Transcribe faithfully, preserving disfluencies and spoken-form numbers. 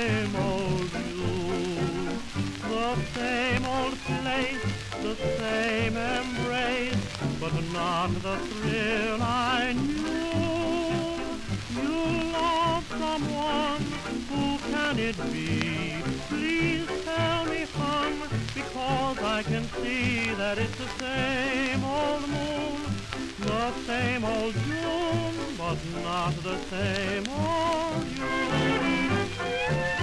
same old you. The same old place, the same embrace, but not the thrill I knew. You love someone, who can it be? Please tell me, hon, because I can see that it's the same old moon, the same old June, but not the same old you.